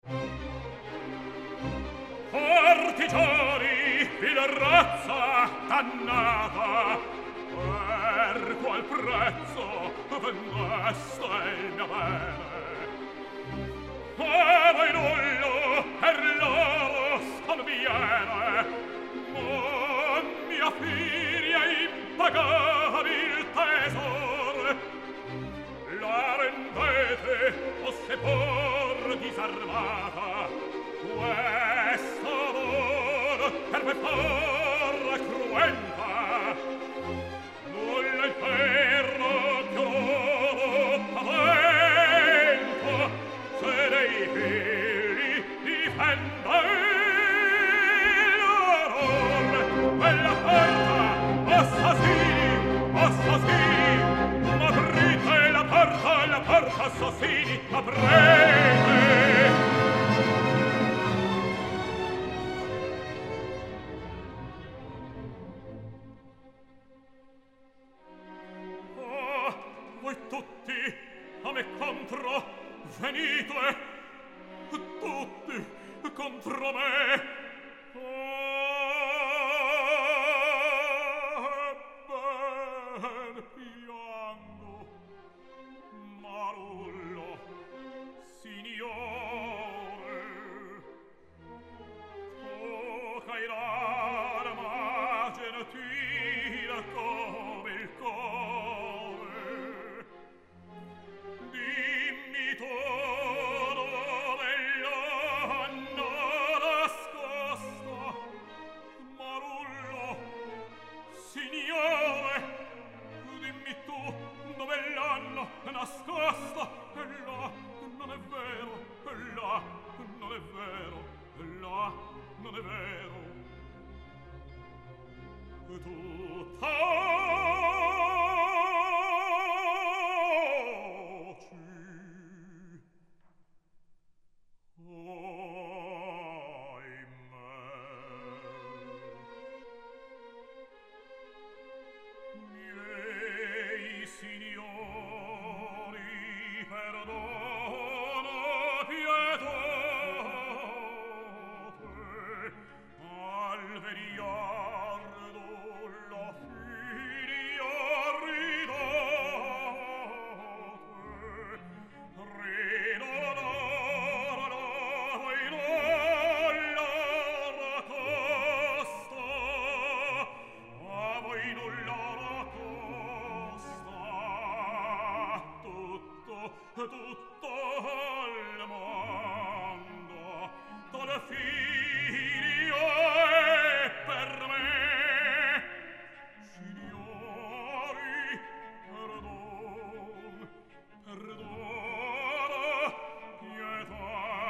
Partigiani, vil razza dannata, per qual prezzo vendeste il mio bene? E voi nullo per loro sconviene, ma mia figlia impagabil tesor la rendete o sepor disarmata. Questo amor per me farra cruenta, nulla inferno chiodo pavento, se dei figli difenda l'onor. Quella porta, assassini, aprite la porta, assassini, aprite! Voi tutti a me contro venite, tutti contro me. Ben piango, Marullo, signore, tu cairar ma gentile come il core. Dimmi tu dove l'hanno nascosta, Marullo, signore, dimmi tu dove l'hanno nascosta. Là non è vero, là non è vero, là non è vero. Tu miei signori, perdono, pietate, al veriardo la figlia tutto al mondo, tal figlio è per me. Signori, perdon, perdono, pietà,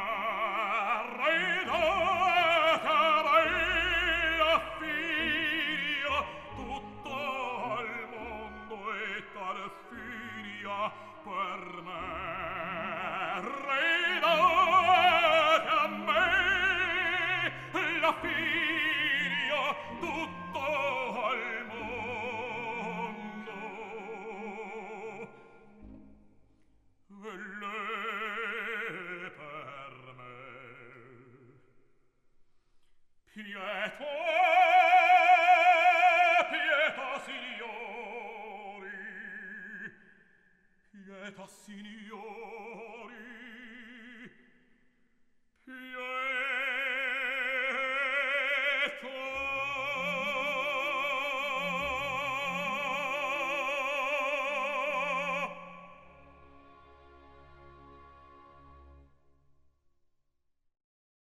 ridata, bella figlia, tutto al mondo è tal figlia per me. Ridate a me la figlia, tutto al mondo. E lei per me. Pietà, pietà, signori, pietà, signori, pietà.